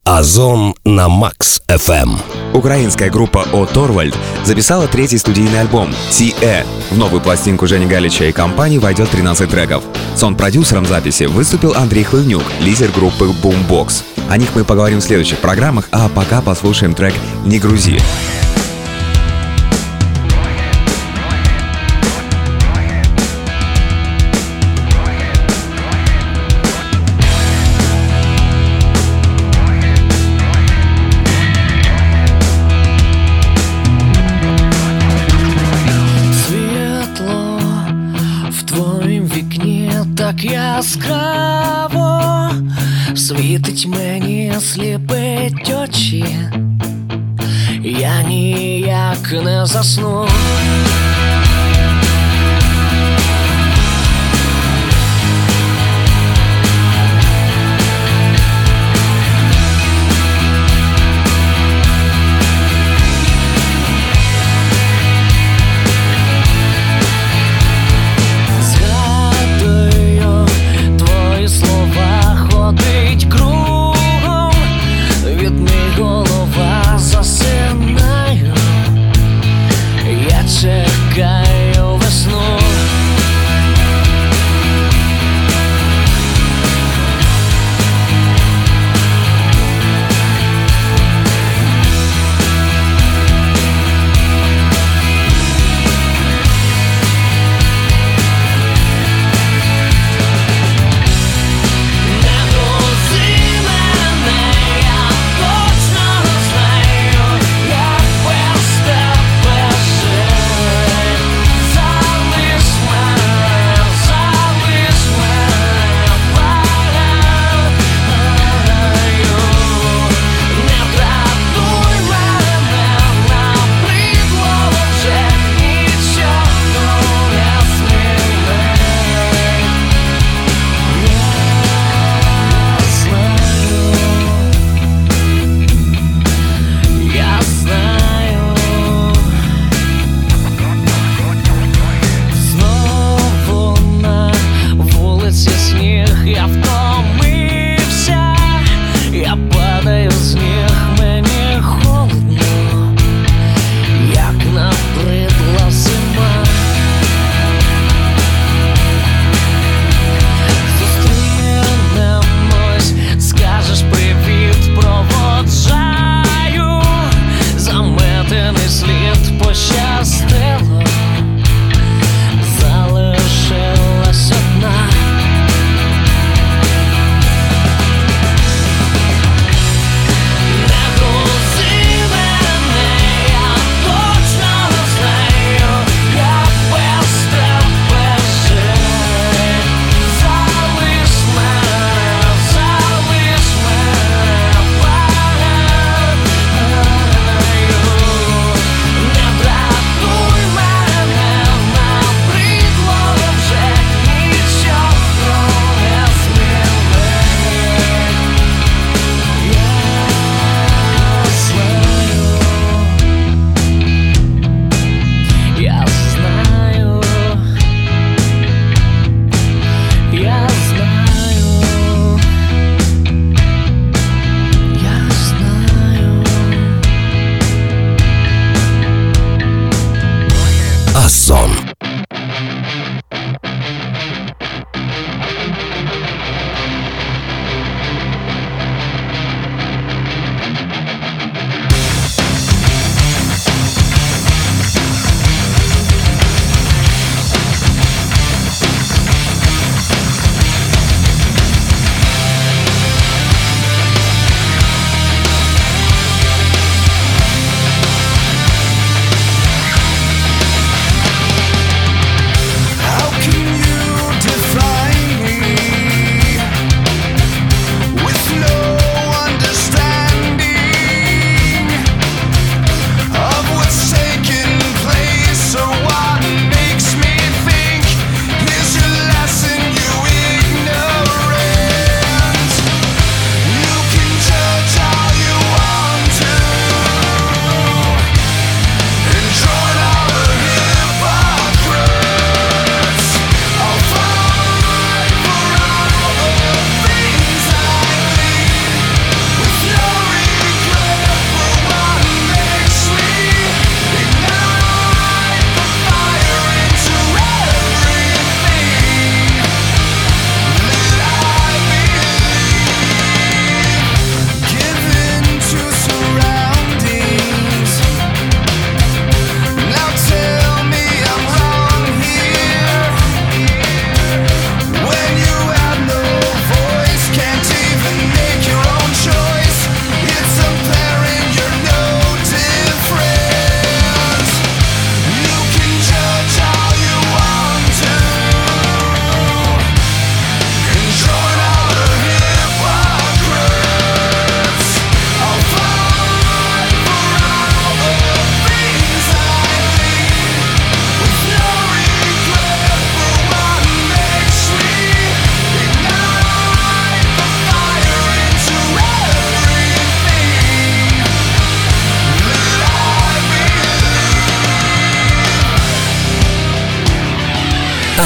Озон на Max FM. Украинская группа О Торвальд записала третий студийный альбом «Ти-Э». В новую пластинку Жени Галича и компании войдет 13 треков. Сон-продюсером записи выступил Андрей Хлывнюк, лидер группы Boombox. О них мы поговорим в следующих программах, а пока послушаем трек «Не грузи». Так яскраво світить мені сліпить очі, я ніяк не засну. Чекаю весну. Озон.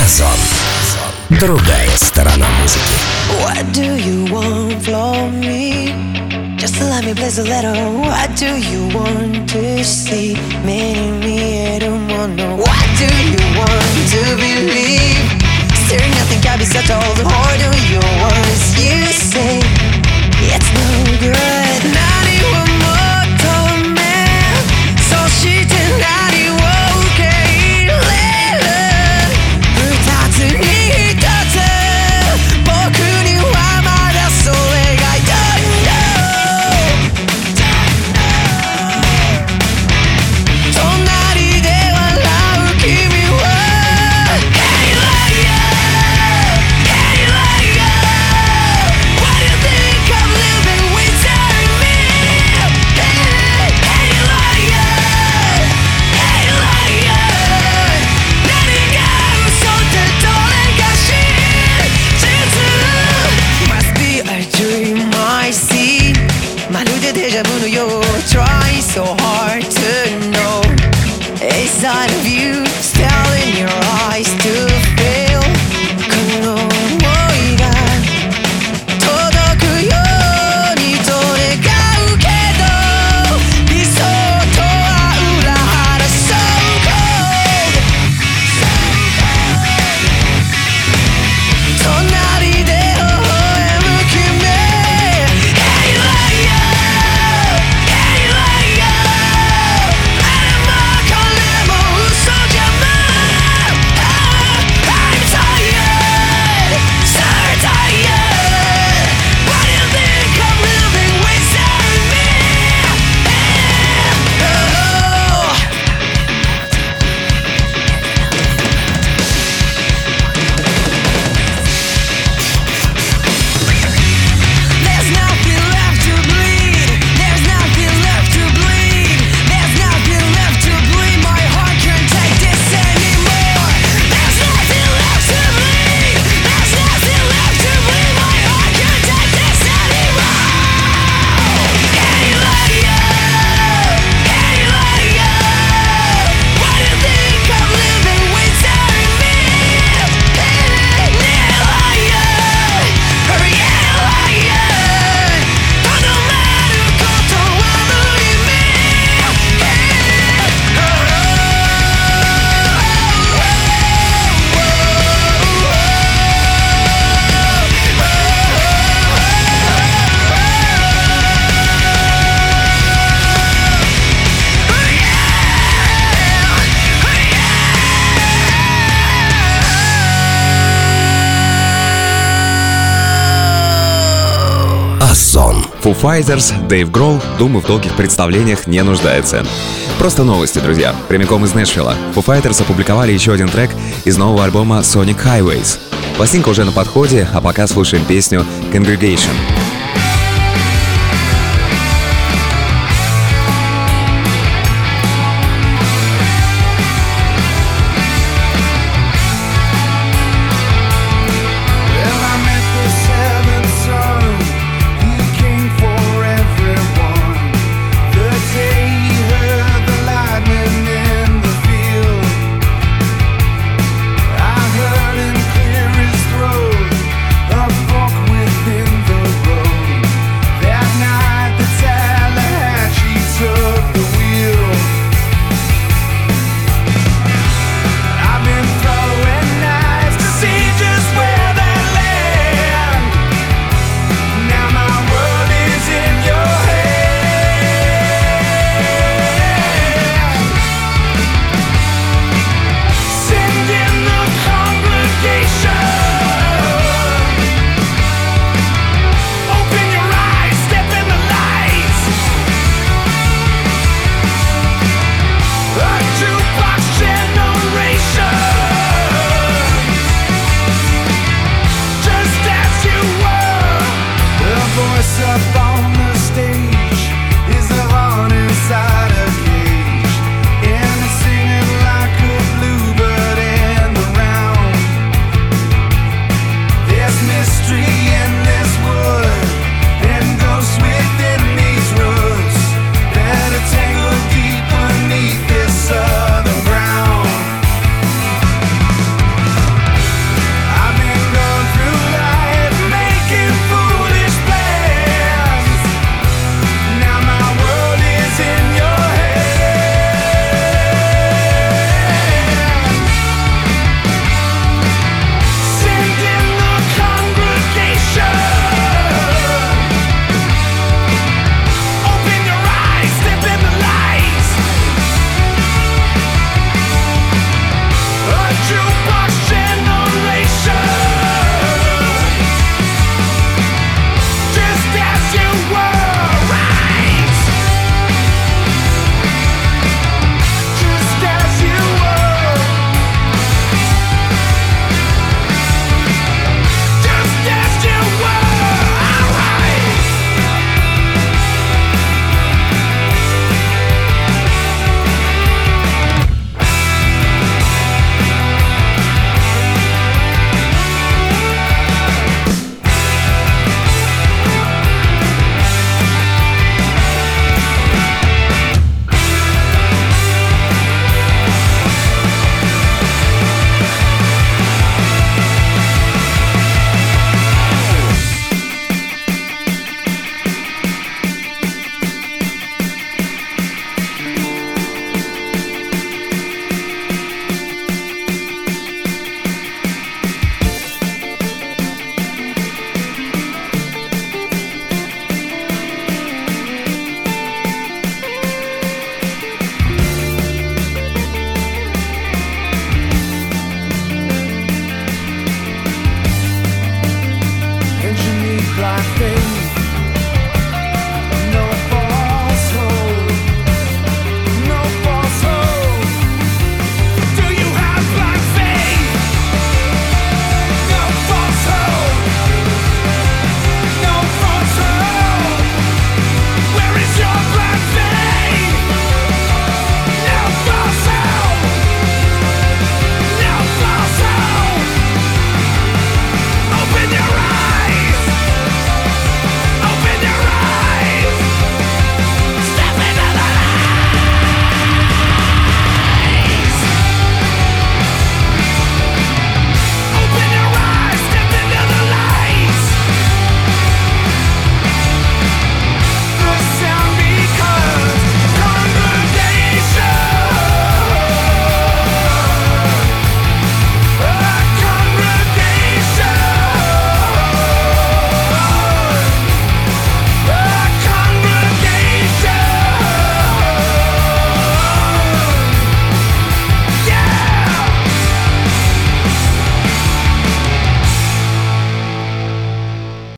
Озон. Другая сторона музыки. What do you want from me? Just let me blaze a little. What do you want to see? Meaning me, I don't want no. What do you want to believe? Staring nothing can be settled. Or do you want you say it's no good? Not even more torment. So she did not even okay. Later, her thoughts in me. Trying so hard to know a side of you still in your eyes to feel. この想いが届くようにと願うけど理想とは裏腹 So cold 隣で微笑む君 Озон. Foo Fighters, Дэйв Гроул, думаю, в долгих представлениях не нуждается. Просто новости, друзья, прямиком из Нэшвилла. Foo Fighters опубликовали еще один трек из нового альбома Sonic Highways. Пластинка уже на подходе, а пока слушаем песню Congregation.